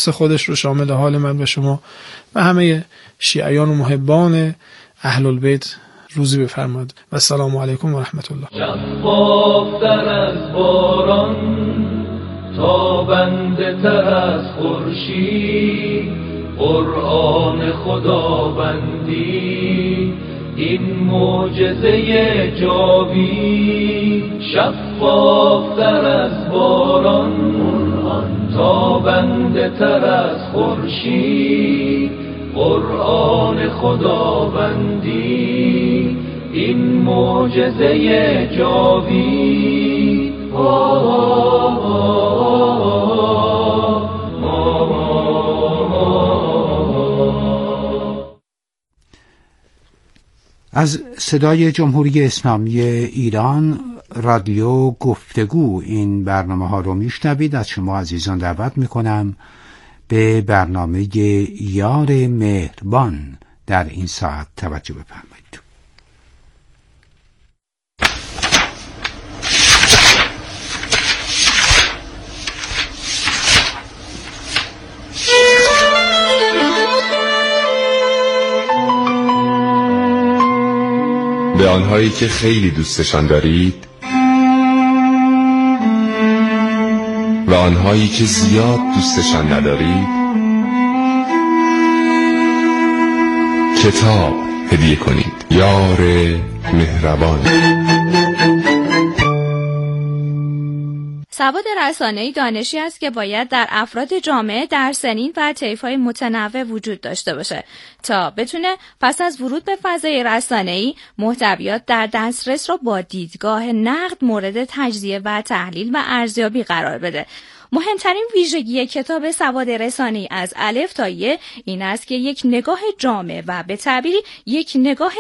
خودش رو شامل حال من و شما و همه شیعیان و محبان اهل البیت روزی بفرماد و السلام علیکم و رحمت الله. شفافتر از باران، تابنده تر از خورشید، قرآن خداوندی این معجزه جاوید. شفافتر از باران، تابنده تر از خورشید، قرآن خداوندی این معجزه جاوید. از صدای جمهوری اسلامی ایران رادیو گفتگو این برنامه ها رو میشنوید. از شما عزیزان دعوت میکنم به برنامه یار مهربان در این ساعت توجه بفرمایید. به آنهایی که خیلی دوستشان دارید و آنهایی که زیاد دوستشان ندارید کتاب هدیه کنید. یار مهربان. سواد رسانه‌ای دانشی است که باید در افراد جامعه در سنین و طیف‌های متنوع وجود داشته باشه تا بتونه پس از ورود به فضای رسانه‌ای محتویات در دسترس رو با دیدگاه نقد مورد تجزیه و تحلیل و ارزیابی قرار بده. مهمترین ویژگی کتاب سواد رسانه‌ای از الف تا ی این است که یک نگاه جامع و به تعبیری یک نگاه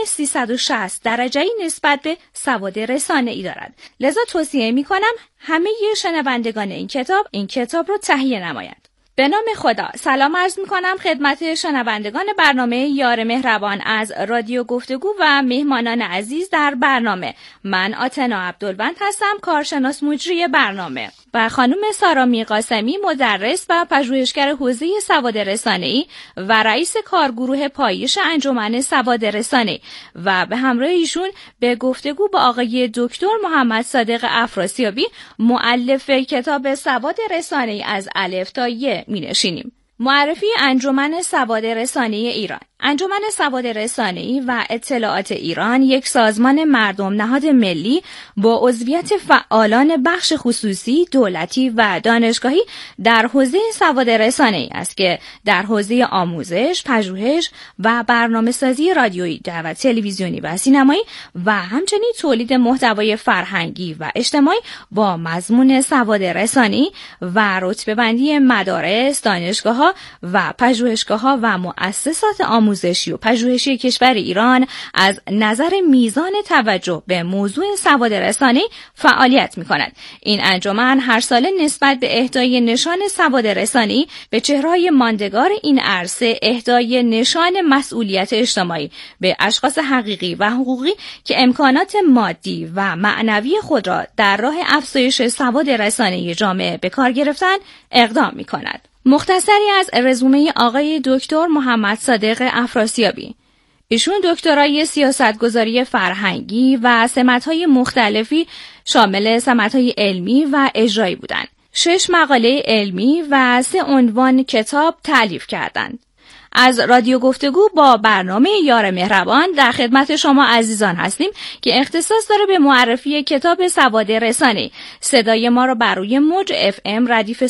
360 درجه‌ای نسبت به سواد رسانه‌ای دارد. لذا توصیه می‌کنم همه شنوندگان این کتاب رو تهیه نمایند. به نام خدا سلام عرض می‌کنم خدمت شنوندگان برنامه یار مهربان از رادیو گفتگو و مهمانان عزیز در برنامه. من آتنا عبدالوند هستم، کارشناس مجری برنامه، و خانم سارا میرقاسمی مدرس و پژوهشگر حوزه سواد رسانه‌ای و رئیس کارگروه پایش انجمن سواد رسانه‌ای و به همراه ایشون به گفتگو با آقای دکتر محمد صادق افراسیابی مؤلف کتاب سواد رسانه‌ای از الف تا ی می‌نشینیم. معرفی انجمن سواد رسانه‌ای ایران. انجمن سواد رسانه‌ای و اطلاعات ایران یک سازمان مردم نهاد ملی با عضویت فعالان بخش خصوصی، دولتی و دانشگاهی در حوزه سواد رسانه‌ای است که در حوزه آموزش، پژوهش و برنامه‌سازی رادیویی و تلویزیونی و سینمایی و همچنین تولید محتوای فرهنگی و اجتماعی با مضمون سواد رسانه‌ای و رتبه‌بندی مدارس، دانشگاه‌ها و پژوهشگاه‌ها و مؤسسات آموزشی و پژوهشی کشور ایران از نظر میزان توجه به موضوع سواد رسانه‌ای فعالیت می‌کند. این انجمن هر ساله نسبت به اهدای نشان سواد رسانه‌ای به چهره‌های ماندگار این عرصه اهدای نشان مسئولیت اجتماعی به اشخاص حقیقی و حقوقی که امکانات مادی و معنوی خود را در راه افزایش سواد رسانه‌ای جامعه به کار گرفتن اقدام می‌کند. مختصری از رزومه آقای دکتر محمد صادق افراسیابی. ایشون دکترای سیاستگذاری فرهنگی و سمت‌های مختلفی شامل سمت‌های علمی و اجرایی بودند. 6 مقاله علمی و 3 عنوان کتاب تألیف کردند. از رادیو گفتگو با برنامه یار مهربان در خدمت شما عزیزان هستیم که اختصاص داره به معرفی کتاب سواد رسانه‌ای. صدای ما رو بر روی موج FM ردیف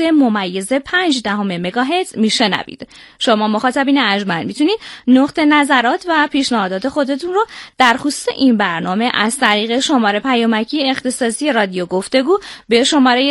103.5 مگاهرتز میشنوید. شما مخاطبین ارجمند میتونید نقط نظرات و پیشنهادات خودتون رو در خصوص این برنامه از طریق شماره پیامکی اختصاصی رادیو گفتگو به شماره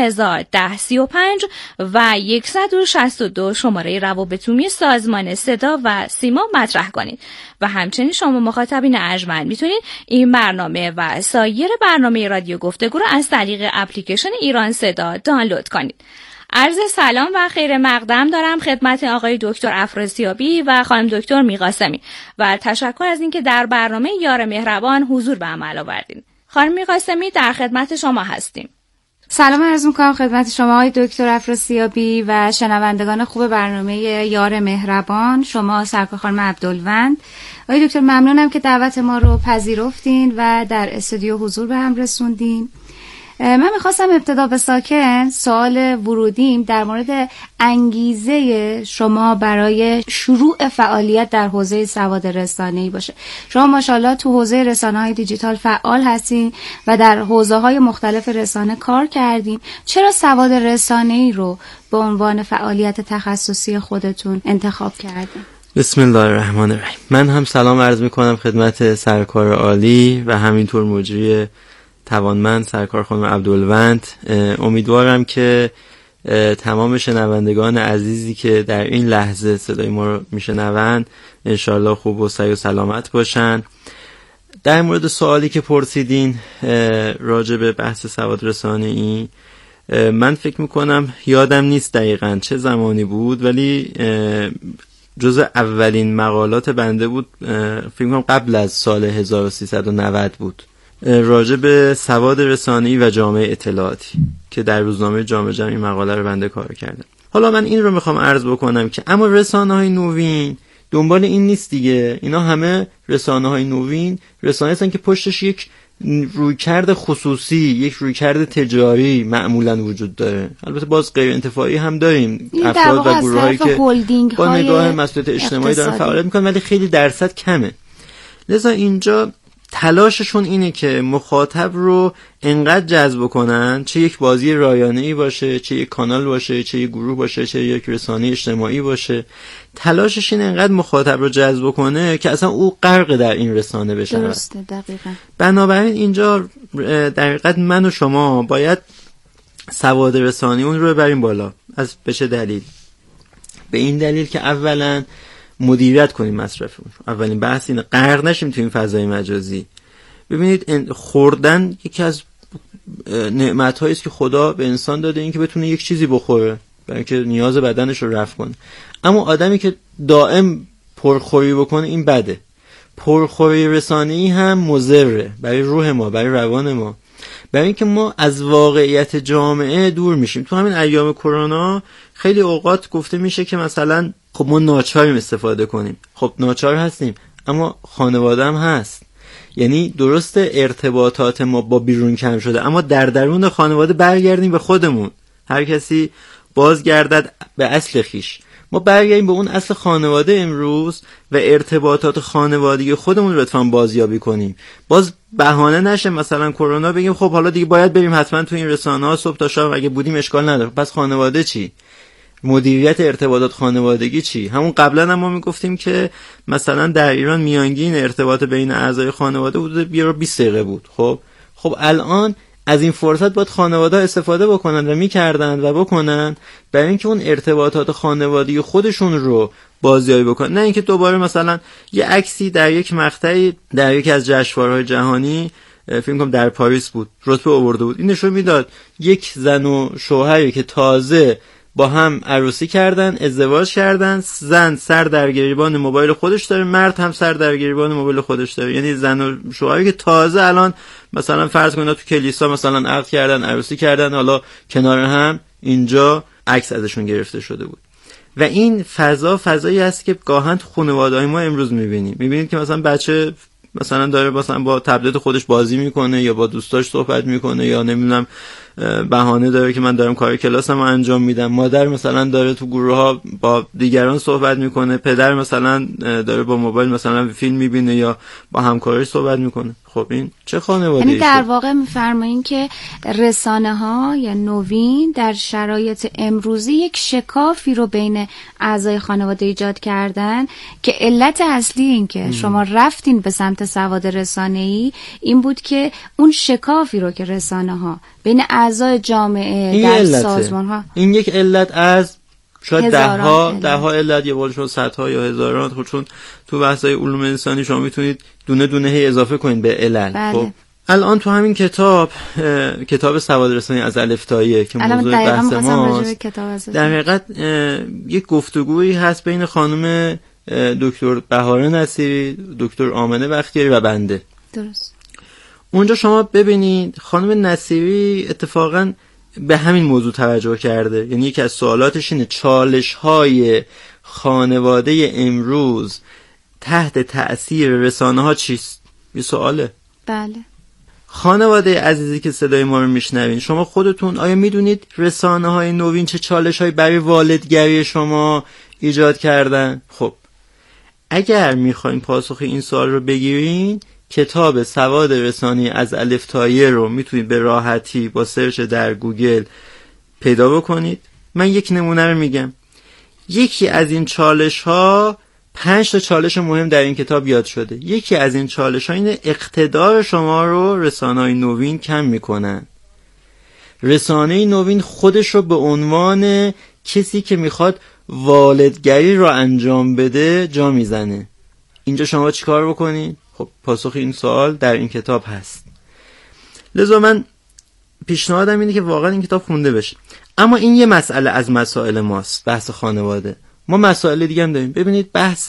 301035 و 162 شماره روابط عمومی سازمان صدا و سیما مطرح کنید. و همچنین شما مخاطبین ارجمند میتونید این برنامه و سایر برنامه رادیو گفتگو رو از طریق اپلیکیشن ایران صدا دانلود کنید. عرض سلام و خیر مقدم دارم خدمت آقای دکتر افراسیابی و خانم دکتر میرقاسمی و تشکر از اینکه در برنامه یار مهربان حضور به عمل آوردین. خانم میرقاسمی در خدمت شما هستیم. سلام عرض می‌کنم خدمت شما آقای دکتر افراسیابی و شنوندگان خوب برنامه یار مهربان، شما سرکار خانم عبدالوند. آقای دکتر ممنونم که دعوت ما رو پذیرفتین و در استودیو حضور به هم رسوندین. من میخواستم ابتدا به ساکن سوال ورودیم در مورد انگیزه شما برای شروع فعالیت در حوزه سواد رسانه‌ای باشه. شما ماشاءالله تو حوزه رسانه‌های دیجیتال فعال هستین و در حوزه‌های مختلف رسانه کار کردین. چرا سواد رسانه‌ای رو به عنوان فعالیت تخصصی خودتون انتخاب کردین؟ بسم الله الرحمن الرحیم. من هم سلام عرض میکنم خدمت سرکار عالی و همینطور مجری توانمند سرکار خانم عبدالوند. امیدوارم که تمام شنوندگان عزیزی که در این لحظه صدای ما رو میشنوند انشالله خوب و سعی و سلامت باشن. در مورد سوالی که پرسیدین راجع به بحث سواد رسانه‌ای، من فکر میکنم یادم نیست دقیقاً چه زمانی بود، ولی جزء اولین مقالات بنده بود، فکر میکنم قبل از سال 1390 بود، راجع به سواد رسانه‌ای و جامعه اطلاعاتی که در روزنامه جامعه جمع این مقاله رو بنده کار کردم. حالا من این رو میخوام عرض بکنم که اما رسانه‌های نوین دنبال این نیست دیگه. اینا همه رسانه‌های نوین رسانه‌ای هستن که پشتش یک رویکرد خصوصی، یک رویکرد تجاری معمولا وجود داره. البته باز غیر انتفاعی هم داریم، افراد و گروه‌هایی که با نگاه مسئولیت اجتماعی دارن فعالیت میکنن، ولی خیلی درصد کمه. لذا اینجا تلاششون اینه که مخاطب رو انقدر جذب کنن، چه یک بازی رایانه‌ای باشه، چه یک کانال باشه، چه یک گروه باشه، چه یک رسانه اجتماعی باشه، تلاشش اینه انقدر مخاطب رو جذب کنه که اصلا او غرق در این رسانه بشه. درسته، دقیقاً. بنابراین اینجا در حقیقت من و شما باید سواد رسانه‌ای اون رو ببریم بالا. از به چه دلیل؟ به این دلیل که اولاً مدیریت کنیم مصرفمون. اولین بحث اینه غرق نشیم تو این فضای مجازی. ببینید خوردن یکی از نعمت‌هایی است که خدا به انسان داده، این که بتونه یک چیزی بخوره برای اینکه نیاز بدنش رو رفع کنه. اما آدمی که دائم پرخوری بکنه این بده. پرخوری رسانه‌ای هم مضره برای روح ما، برای روان ما، برای اینکه ما از واقعیت جامعه دور میشیم. تو همین ایام کرونا خیلی اوقات گفته میشه که مثلا خب ما ناچاریم استفاده کنیم. خب ناچار هستیم، اما خانواده هم هست. یعنی درسته ارتباطات ما با بیرون کم شده، اما در درون خانواده برگردیم به خودمون. هر کسی بازگردد به اصل خیش. ما برگردیم به اون اصل خانواده امروز و ارتباطات خانوادگی خودمون رو لطفاً بازیابی کنیم. باز بهانه نشه مثلا کرونا بگیم خب حالا دیگه باید بریم حتما تو این رسانه‌ها صبح تا شب، اگه بودیم اشکال نداره. پس خانواده چی؟ مدیریت ارتباطات خانوادگی چی؟ همون قبلا هم ما میگفتیم که مثلا در ایران میانگین ارتباط بین اعضای خانواده حدود 20 دقیقه بود. خب الان از این فرصت باید خانواده استفاده بکنن و میکردن و بکنن برای اینکه اون ارتباطات خانوادگی خودشون رو بازیابی بکنن. نه اینکه دوباره مثلا یه عکسی در یک مقطعی در یکی از جشنواره‌های جهانی فکر کنم در پاریس بود رتبه آورده بود، این نشون میداد یک زن و شوهری که تازه با هم عروسی کردن، ازدواج کردن، زن سر در گریبان موبایل خودش داره، مرد هم سر در گریبان موبایل خودش داره. یعنی زن و شوهری که تازه الان مثلا فرض کنید تو کلیسا مثلا عقد کردن، عروسی کردن، حالا کنار هم اینجا عکس ازشون گرفته شده بود. و این فضایی است که گاهن تو خانواده‌های ما امروز می‌بینید که مثلا بچه مثلا داره مثلا با تبلت خودش بازی میکنه یا با دوستاش صحبت میکنه یا نمیدونم بهانه داره که من دارم کار کلاسمو انجام میدم. مادر مثلا داره تو گروه ها با دیگران صحبت میکنه، پدر مثلا داره با موبایل مثلا فیلم میبینه یا با همکارش صحبت میکنه. خب این چه خانواده‌ای؟ یعنی در واقع میفرمایین که رسانه ها یا نوین در شرایط امروزی یک شکافی رو بین اعضای خانواده ایجاد کردن که علت اصلی این که شما رفتین به سمت سواد رسانه‌ای این بود که اون شکافی رو که رسانه ها بین اعضای جامعه در سازمان ها، این یک علت از شاید ده ها علت، یه بارشون صدها یا هزاران. خب چون تو بحث‌های علوم انسانی شما میتونید دونه دونه هی اضافه کنید به علل. بله. خب الان تو همین کتاب سواد رسانی از الف تا ی که موضوع بحث ماست، در حقیقت یک گفتگویی هست بین خانم دکتر بهاره نصیری، دکتر آمنه بختیاری و بنده. درست. اونجا شما ببینید خانم نصیری اتفاقاً به همین موضوع توجه کرده. یعنی یکی از سوالاتش اینه چالش‌های خانواده امروز تحت تأثیر رسانه‌ها چیست؟ یه سواله. بله. خانواده عزیزی که صدای ما رو میشنوین، شما خودتون آیا میدونید رسانه‌های نوین چه چالش‌هایی برای والدگری شما ایجاد کردن؟ خب اگر میخواین پاسخ این سوال رو بگیرین، کتاب سواد رسانی از الف تا ی رو میتونید به راحتی با سرچ در گوگل پیدا بکنید. من یک نمونه رو میگم. یکی از این چالش‌ها 5 تا چالش مهم در این کتاب یاد شده. یکی از این چالش‌ها اینه اقتدار شما رو رسانه‌های نوین کم میکنن. رسانه نوین خودش رو به عنوان کسی که میخواد والدگری رو انجام بده جا میزنه. اینجا شما چیکار بکنید؟ خب پاسخ این سوال در این کتاب هست. لذا من پیشنهادم اینه که واقعا این کتاب خونده بشه. اما این یه مسئله از مسائل ماست، بحث خانواده. ما مسائل دیگه هم داریم. ببینید بحث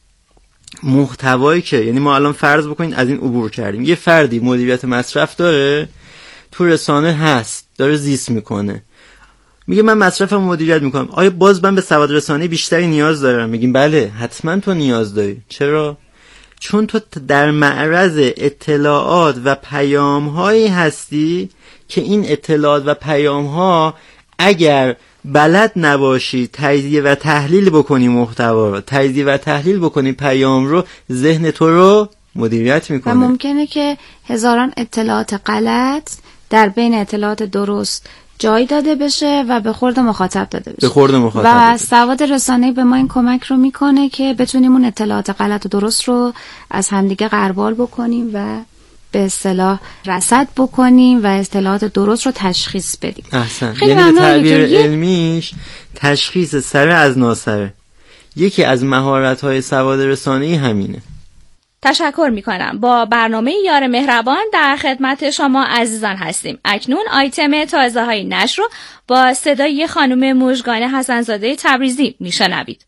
محتوایی که، یعنی ما الان فرض بکنید از این عبور کردیم، یه فردی مدیریت مصرف داره، تو رسانه هست، داره زیست میکنه، میگه من مصرفم مدیریت میکنم، آیا باز من به سواد رسانی بیشتری نیاز دارم؟ میگیم بله حتما تو نیاز داری. چرا؟ چون تو در معرض اطلاعات و پیام‌هایی هستی که این اطلاعات و پیام‌ها اگر بلد نباشی تجزیه و تحلیل بکنی محتوا رو، تجزیه و تحلیل بکنی پیام رو، ذهن تو رو مدیریت میکنه. و ممکنه که هزاران اطلاعات غلط در بین اطلاعات درست جای داده بشه و به خورد مخاطب داده بشه. و سواد رسانه‌ای به ما این کمک رو میکنه که بتونیم اون اطلاعات غلط و درست رو از همدیگه غربال بکنیم و به اصطلاح رصد بکنیم و اطلاعات درست رو تشخیص بدیم. احسن. یعنی به تعبیر علمیش تشخیص سره از ناسره. یکی از مهارت‌های سواد رسانه‌ای همینه. تشکر میکنم. با برنامه یار مهربان در خدمت شما عزیزان هستیم. اکنون آیتم تازه های نشر رو با صدای خانم مژگان حسن‌زاده تبریزی میشنوید.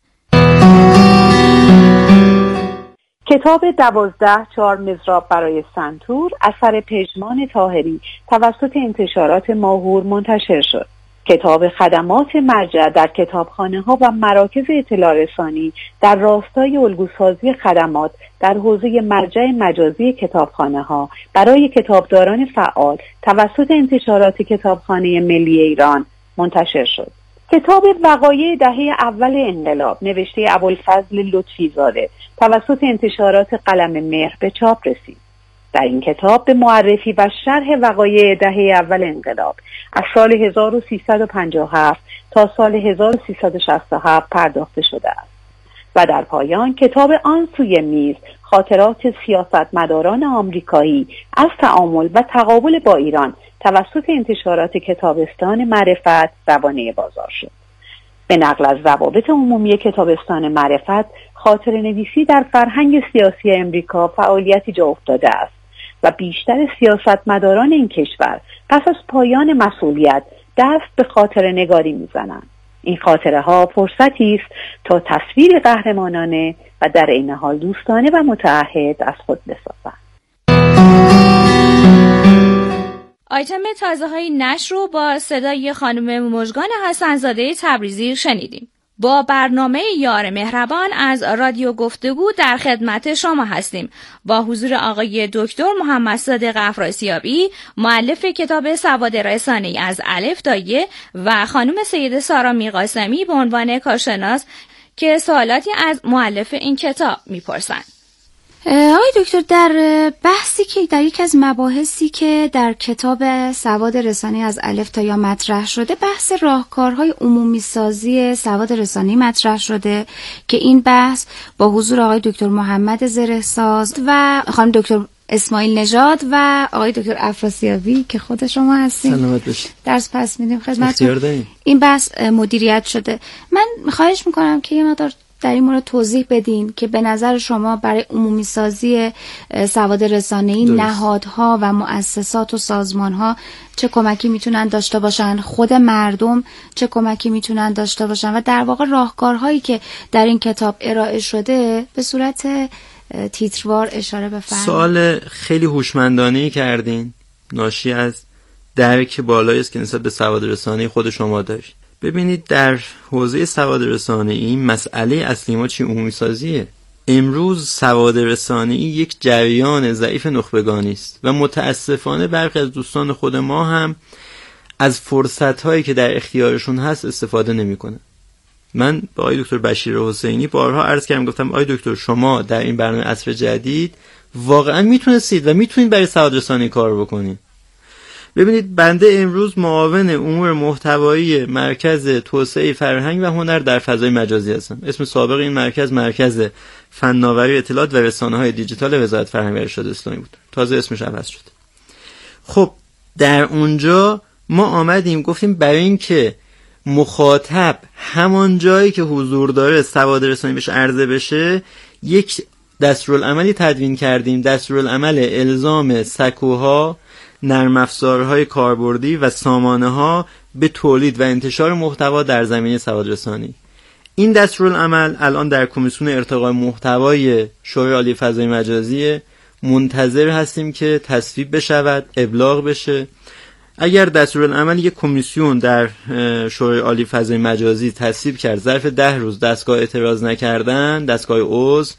کتاب 12 4 مضراب برای سنتور اثر پژمان طاهری توسط انتشارات ماهور منتشر شد. کتاب خدمات مرجع در کتابخانه‌ها و مراکز اطلاع رسانی در راستای الگوسازی خدمات در حوزه مرجع مجازی کتابخانه‌ها برای کتابداران فعال توسط انتشارات کتابخانه ملی ایران منتشر شد. کتاب وقایع دهه اول انقلاب نوشته ابوالفضل لطفی زاده توسط انتشارات قلم مهر به چاپ رسید. در این کتاب به معرفی و شرح وقایع دهه اول انقلاب از سال 1357 تا سال 1367 پرداخته شده است و در پایان کتاب آن سوی میز خاطرات سیاستمداران آمریکایی از تعامل و تقابل با ایران توسط انتشارات کتابستان معرفت روانه بازار شد. به نقل از ضوابط عمومی کتابستان معرفت، خاطره نویسی در فرهنگ سیاسی امریکا فعالیتی جا افتاده است و بیشتر سیاستمداران این کشور پس از پایان مسئولیت دست به خاطره نگاری می‌زنند. این خاطره ها فرصتی است تا تصویر قهرمانانه و در عین حال دوستانه و متعهد از خود بسازند. آیتم تازه های نشر رو با صدای خانم مژگان حسن‌زاده تبریزی شنیدیم. با برنامه یار مهربان از رادیو گفتگو در خدمت شما هستیم. با حضور آقای دکتر محمد صادق افراسیابی، مؤلف کتاب سواد رسانه‌ای از الف تا ی و خانم سید سارا میرقاسمی به عنوان کارشناس که سوالاتی از مؤلف این کتاب میپرسند. آقای دکتر، در بحثی که در یک از مباحثی که در کتاب سواد رسانه‌ای از الف تا یا مطرح شده، بحث راهکارهای عمومی سازی سواد رسانه‌ای مطرح شده که این بحث با حضور آقای دکتر محمد زرهساز و خانم دکتر اسماعیل نژاد و آقای دکتر افراسیابی که خود شما هستین سلامت باشید درس پس میدیم خدمتتون، این بحث مدیریت شده. من خواهش میکنم که یه مقدار در این مورد توضیح بدین که به نظر شما برای عمومی سازی سواد رسانه‌ای نهادها و مؤسسات و سازمانها چه کمکی میتونن داشته باشن، خود مردم چه کمکی میتونن داشته باشن و در واقع راهکارهایی که در این کتاب ارائه شده به صورت تیتروار اشاره بفرمایید. سوال خیلی هوشمندانه‌ای کردین، ناشی از درک بالایی است که نسبت به سواد رسانه‌ای خود شما دارید. ببینید در حوزه سواد رسانه‌ای مسئله اصلی ما چی؟ عمومی سازیه. امروز سواد رسانه‌ای یک جریان ضعیف نخبگانی است و متاسفانه برخی از دوستان خود ما هم از فرصت‌هایی که در اختیارشون هست استفاده نمی‌کنن. من با آقای دکتر بشیر حسینی بارها عرض کردم، گفتم آقای دکتر شما در این برنامه عصر جدید واقعا میتونستید و میتونید برای سواد رسانه‌ای کار بکنید. ببینید بنده امروز معاون امور محتوایی مرکز توسعه فرهنگ و هنر در فضای مجازی هستم. اسم سابق این مرکز فناوری اطلاعات و رسانه‌های دیجیتال وزارت فرهنگ و ارشاد اسلامی بود. تازه اسمش عوض شد. خب در اونجا ما آمدیم گفتیم برای اینکه مخاطب همان جایی که حضور داره سواد رسانه‌ای بهش عرضه بشه، یک دستورالعملی تدوین کردیم. دستورالعمل الزام سکوها، نرم افزارهای کاربردی و سامانه‌ها به تولید و انتشار محتوا در زمینه سواد رسانی. این دستورالعمل الان در کمیسیون ارتقای محتوای شورای عالی فضای مجازی، منتظر هستیم که تصویب بشود، ابلاغ بشه. اگر دستورالعمل یک کمیسیون در شورای عالی فضای مجازی تصویب کرد، ظرف 10 روز دستگاه اعتراض نکردن، دستگاه عضو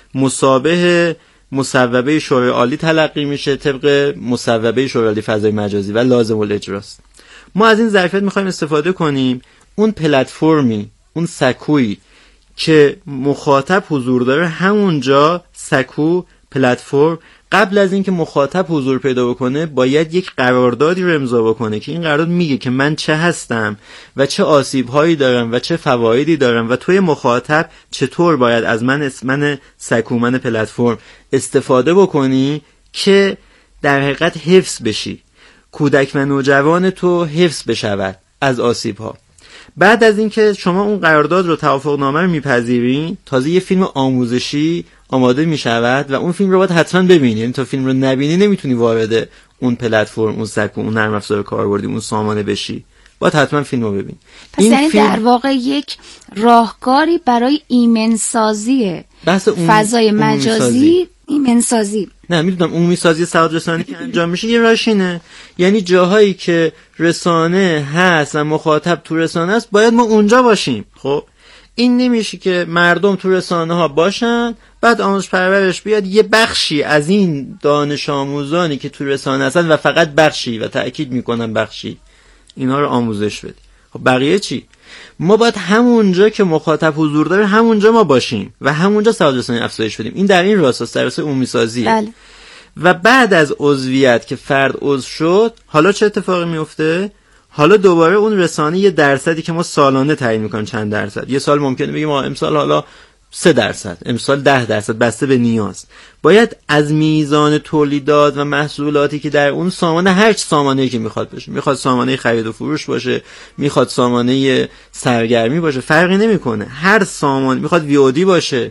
مصابه مصوبه شورای عالی تلقی میشه طبق مصوبه شورای عالی فضای مجازی و لازم الاجراست. ما از این ظرفیت میخوایم استفاده کنیم. اون پلتفرمی، اون سکویی که مخاطب حضور داره، همونجا سکو پلتفرم قبل از اینکه مخاطب حضور پیدا بکنه باید یک قراردادی رو امضا بکنه که این قرارداد میگه که من چه هستم و چه آسیب‌هایی دارم و چه فوایدی دارم و توی مخاطب چطور باید از من سکو، من پلتفرم استفاده بکنی که در حقیقت حفظ بشی، کودک و نوجوان تو حفظ بشود از آسیب‌ها. بعد از اینکه شما اون قرارداد رو، توافقنامه رو میپذیرین، تازه یه فیلم آموزشی آماده میشود و اون فیلم رو باید حتما ببینی. یعنی تا فیلم رو نبینی نمیتونی وارد اون پلتفرم، اون سکو، اون نرم افزار کاربردی، اون سامانه بشی. باید حتما فیلم رو ببین. پس یعنی در واقع یک راهکاری برای ایمنسازی فضای مجازی، ایمنسازی. نه میدونم عمومی سازی سواد رسانی که انجام میشه یه راهش اینه. یعنی جاهایی که رسانه هست و مخاطب تو رسانه است باید ما اونجا باشیم. خب این نمیشه که مردم تو رسانه ها باشن بعد آموزش پرورش بیاد یه بخشی از این دانش آموزانی که تو رسانه هستن و فقط بخشی، و تأکید میکنم بخشی، اینا رو آموزش بده. خب بقیه چی؟ ما باید همونجا که مخاطب حضور داره همونجا ما باشیم و همونجا سواد رسانی افزایش بدیم. این در این راست در راست عمومی سازی. بله. و بعد از عضویت که فرد عضو شد، حالا چه اتفاقی میفته؟ حالا دوباره اون رسانه یه درصدی که ما سالانه تعیین میکنیم، چند درصد، یه سال ممکنه بگیم امسال حالا 3%، امسال 10%، بسته به نیاز، باید از میزان تولیدات و محصولاتی که در اون سامانه، هر سامانه‌ای که میخواد باشه، میخواد سامانه خرید و فروش باشه، میخواد سامانه سرگرمی باشه، فرقی نمیکنه، هر سامانه، میخواد VOD باشه،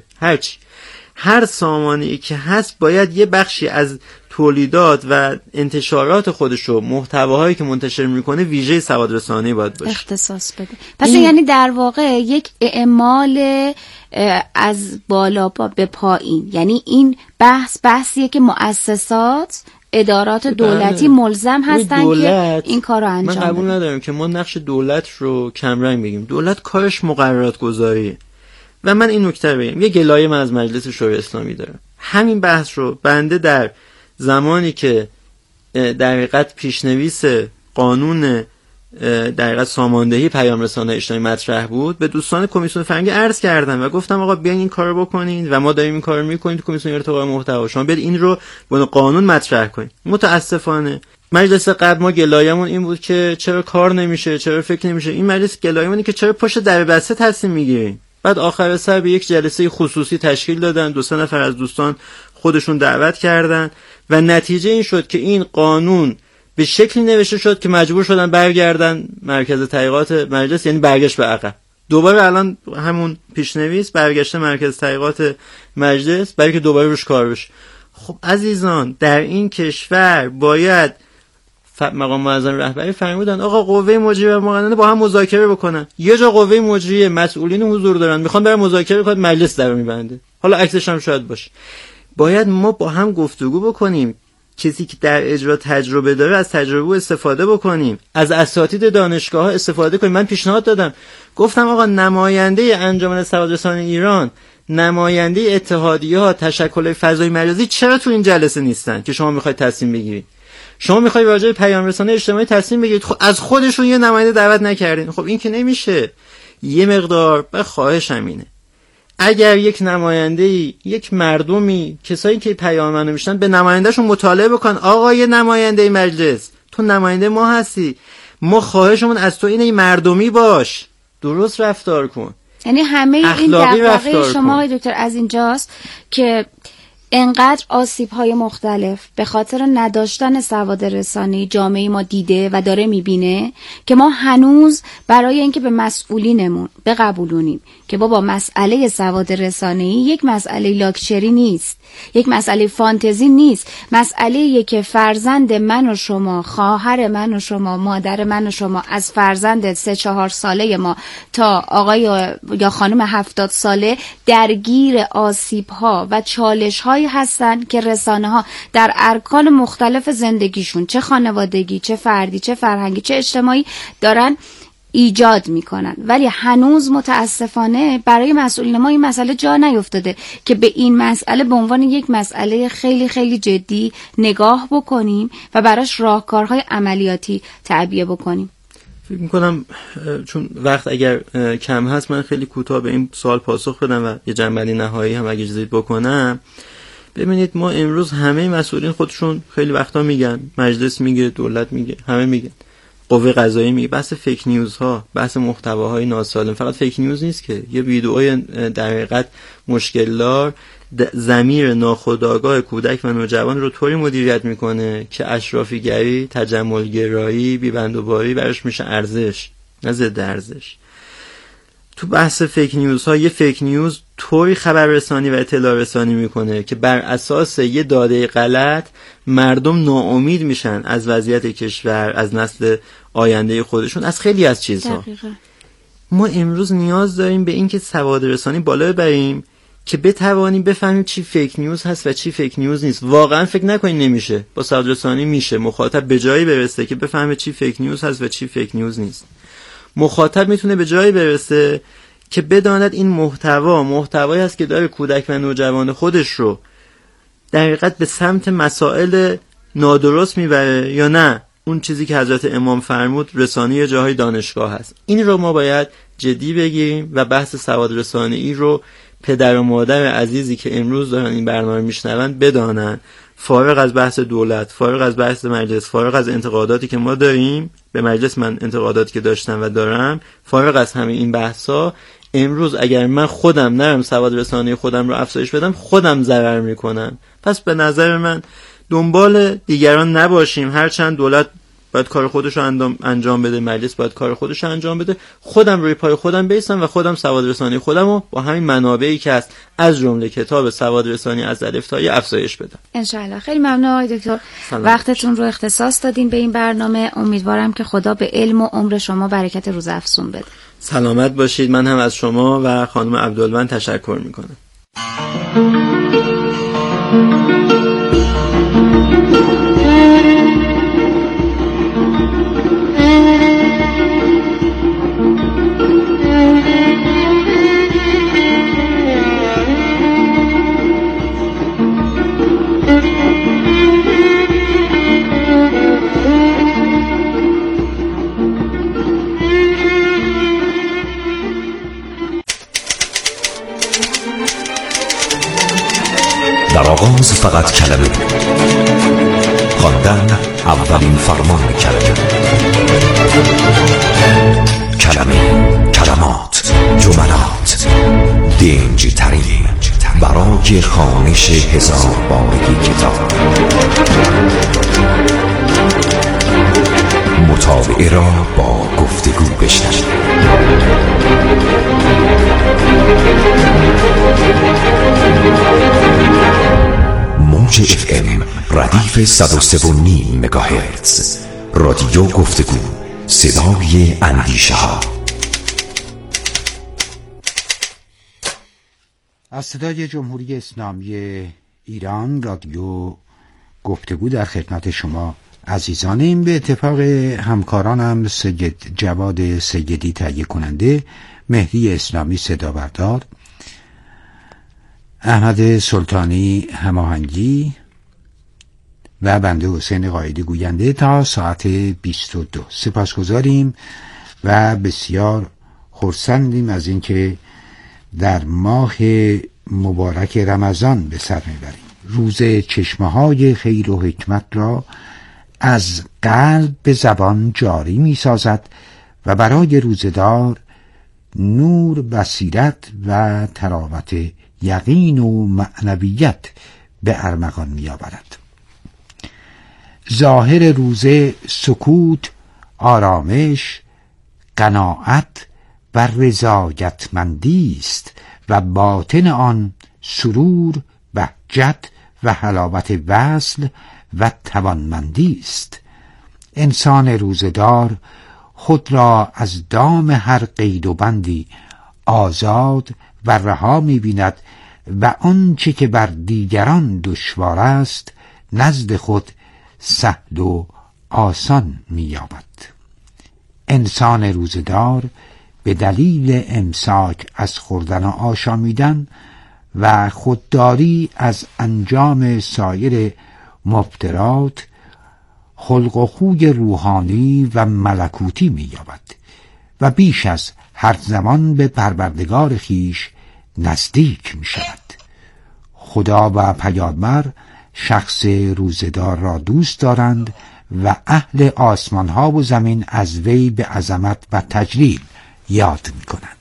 هر سامانه‌ای که هست باید یه بخشی از تولیدات و انتشارات خودشو، محتواهایی که منتشر میکنه، ویژه سواد رسانی باید باشه، اختصاص بده. پس یعنی در واقع یک اعمال از بالا به پایین، یعنی این بحثیه که مؤسسات، ادارات دولتی ملزم هستن که این کار رو انجام بدن. من قبول ندارم که ما نقش دولت رو کمرنگ بگیم. دولت کارش مقررات گذاریه. و من این نکته رو بگم، یه گلایه من از مجلس شورای اسلامی دارم. همین بحث رو بنده در زمانی که در حقیقت پیشنویس قانون در حقیقت ساماندهی پیام رسانه‌های اجتماعی مطرح بود، به دوستان کمیسیون فرهنگ عرض کردم و گفتم آقا بیاین این کارو بکنین و ما داریم این کارو میکنیم تو کمیسیون ارتقای محتوا، شما بیاید این رو به قانون مطرح کنین. متاسفانه مجلس قبل ما گلایمون این بود که چرا کار نمیشه، چرا فکر نمیشه. این مجلس گلایمونه که چرا پشت در بسته تصمیم میگیرین. بعد آخر سر به یک جلسه خصوصی تشکیل دادن، 2-3 نفر از دوستان خودشون دعوت کردن و نتیجه این شد که این قانون به شکلی نوشته شد که مجبور شدن برگردن مرکز تحقیقات مجلس، یعنی برگشت به عقب. دوباره الان همون پیشنویس برگشته مرکز تحقیقات مجلس برای که دوباره روش کار بشه. خب عزیزان، در این کشور باید مقام معظم رهبری فرمودن آقا قوه مجریه و مقننه با هم مذاکره بکنن. یه جا قوه مجریه مسئولین حضور دارن، میخوان برن مذاکره کنن، مجلس در میبنده، حالا عکسش هم شاید باشه. باید ما با هم گفتگو بکنیم کسی که در اجرا تجربه داره از تجربه استفاده بکنیم، از اساتید دانشگاه ها استفاده کنیم. من پیشنهاد دادم، گفتم آقا نماینده انجمن سوادرسانی ایران، نماینده اتحادیه‌ها، تشکل فضای مجازی چرا تو این جلسه نیستن که شما میخواید تصمیم بگیرید؟ شما میخواید راجع به پیام رسانی اجتماعی تصمیم بگیرید، خب از خودشون یه نماینده دعوت نکردین. خب این که نمیشه. یه مقدار به خواهشم اینه، اگر یک نماینده‌ای، یک مردمی، کسایی که پیام منو میشنن، به نمایندهشون مطالعه بکن، آقا یه نماینده مجلس، تو نماینده ما هستی، ما خواهشمون از تو اینه مردمی باش، درست رفتار کن. یعنی همه این دغدغه شما آقای دکتر از اینجاست که انقدر آسیب‌های مختلف به خاطر نداشتن سواد رسانی جامعه ما دیده و داره میبینه که ما هنوز برای اینکه به مسئولینمون بقبولونیم که بابا مسئله سواد رسانی یک مسئله لاکچری نیست، یک مسئله فانتزی نیست، مسئله که فرزند من و شما، خواهر من و شما، مادر من و شما، از فرزند 3-4 ساله ما تا آقای یا خانم 70 ساله درگیر آسیب‌ها و چالش‌های هستن که رسانه‌ها در ارکان مختلف زندگیشون، چه خانوادگی، چه فردی، چه فرهنگی، چه اجتماعی، دارن ایجاد میکنن. ولی هنوز متاسفانه برای مسئولین ما این مسئله جا نیفتاده که به این مسئله به عنوان یک مسئله خیلی خیلی جدی نگاه بکنیم و براش راهکارهای عملیاتی تعبیه بکنیم. فکر میکنم چون وقت اگر کم هست من خیلی کوتاه به این سوال پاسخ بدم و یه جنبندی نهایی هم اگه اجازه بکنم. ببینید ما امروز همه مسئولین خودشون خیلی وقتا میگن، مجلس میگه، دولت میگه، همه میگن، قوه قضاییه میگه، بحث فیک نیوز ها، بحث محتواهای ناسالم، فقط فیک نیوز نیست که یه ویدئوی در حقیقت مشکلدار ضمیر ناخودآگاه کودک و نوجوان رو طوری مدیریت میکنه که اشرافیگری، تجملگرایی، بی‌بندوباری براش میشه ارزش، نه ضد ارزش. تو بحث فیک نیوز ها، یه فیک نیوز طوری خبررسانی و اطلاع رسانی میکنه که بر اساس یه داده غلط مردم ناامید میشن از وضعیت کشور، از نسل آینده خودشون، از خیلی از چیزها. دقیقا. ما امروز نیاز داریم به این که سواد رسانی بالا ببریم که بتوانیم بفهمیم چی فیک نیوز هست و چی فیک نیوز نیست. واقعا فکر نکنین نمیشه. با سواد رسانی میشه مخاطب به جایی برسه که بفهمه چی فیک نیوز هست و چی فیک نیوز نیست. مخاطب میتونه به جایی برسه که بداند این محتوایی هست که داره کودک و نوجوان خودش رو در حقیقت به سمت مسائل نادرست میبره یا نه اون چیزی که حضرت امام فرمود رسانی جاهای دانشگاه هست. این رو ما باید جدی بگیریم و بحث سواد رسانی رو پدر و مادر عزیزی که امروز دارن این برنامه میشنون بدانن، فارغ از بحث دولت، فارغ از بحث مجلس، فارغ از انتقاداتی که ما داریم به مجلس، من انتقاداتی که داشتم و دارم، فارغ از همه این بحثا، امروز اگر من خودم نرم سواد رسانی خودم رو افزایش بدم خودم ضرر میکنم. پس به نظر من دنبال دیگران نباشیم، هرچند دولت باید کار خودش رو انجام بده، مجلس باید کار خودش رو انجام بده، خودم روی پای خودم بیستم و خودم سواد رسانی خودم رو با همین منابعی که هست از جمله کتاب سواد رسانی از الف تا یا افزایش بدم. انشالله. خیلی ممنون آقای دکتر، وقتتون رو اختصاص دادین به این برنامه. امیدوارم که خدا به علم و عمر شما برکت روز افزون بده. سلامت باشید. من هم از شما و خانم عبدالوند تشکر میکنم. در آغاز فقط کلمه، خواندن اولین فرمان کلمه، کلمات، جملات، دنج ترین برای خوانش 1000 بارگی کتاب. مطالعه را با گفتگو بشنوید. موج FM ردیف 103.5 مگاهرتز، رادیو گفتگو، صدای اندیشه ها. از صدای جمهوری اسلامی ایران رادیو گفتگو در خدمت شما عزیزانیم. به اتفاق همکارانم سید جواد سیدی تهیه کننده، مهدی اسلامی صدا بردار، احمد سلطانی هماهنگی و بنده حسین قایدی گوینده تا ساعت 22 سپاسگزاریم و بسیار خرسندیم از اینکه در ماه مبارک رمضان به سر میبریم. روز چشمه‌های خیر و حکمت را از قلب به زبان جاری می سازد و برای روزدار نور، بصیرت و تراوت یقین و معنویت به ارمغان می آورد. ظاهر روزه سکوت، آرامش، قناعت و رضایتمندی است و باطن آن سرور، بهجت و حلاوت وصل و توانمندی است. انسان روزدار خود را از دام هر قید و بندی آزاد و رها می بیند و آنچه که بر دیگران دشوار است نزد خود سهل و آسان می یابد. انسان روزدار به دلیل امساک از خوردن و آشامیدن و خودداری از انجام سایر مبترات خلق و خوی روحانی و ملکوتی می یابد و بیش از هر زمان به پروردگار خیش نزدیک می شود. خدا و پیامبر شخص روزدار را دوست دارند و اهل آسمان ها و زمین از وی به عظمت و تجلیل یاد می کنند.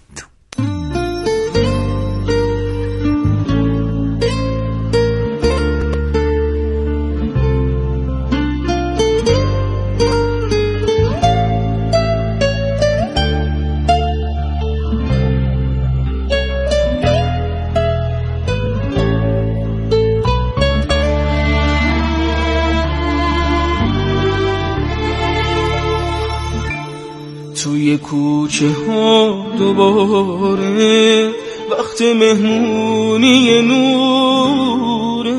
توی کوچه ها دوباره وقت مهمونی نوره،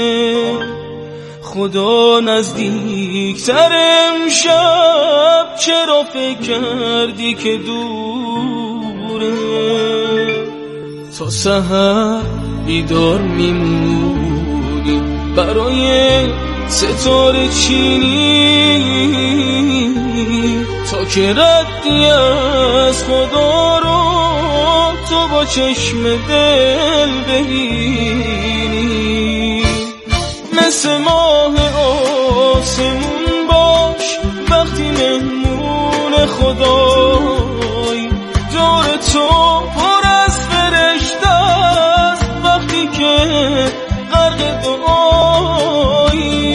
خدا نزدیکتر امشب، چرا فکر کردی که دوره؟ تا سحر بیدار میمونی برای ستاره چینی، تا که ردی از خدا رو تو با چشم دل ببینی. مثل ماه آسمون باش وقتی مهمون خدایی، دور تو پر از فرشته است وقتی که غرق دعایی.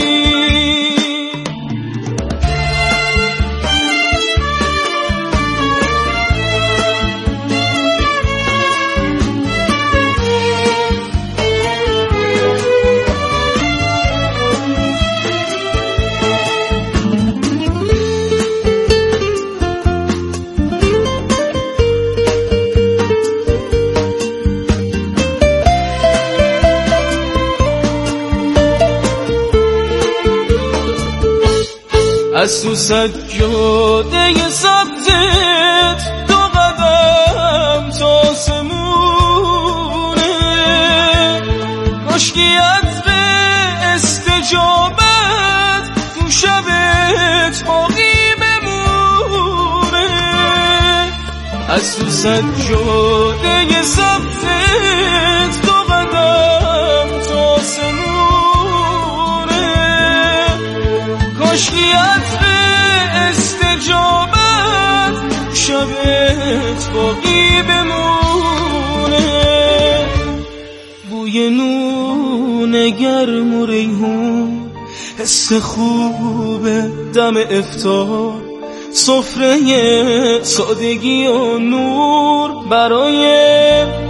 از تو سجاده سبزت 2 قدم تا آسمونه، کاشکی از به استجابت تو شبت باقی بمونه. از تو سجاده سبزت 2 قدم تا آسمونه، کاشکی از استجابت شبت باقی بمونه. بوی نون گرم و ریحون، حس خوب دم افطار، سفره سادگی و نور برای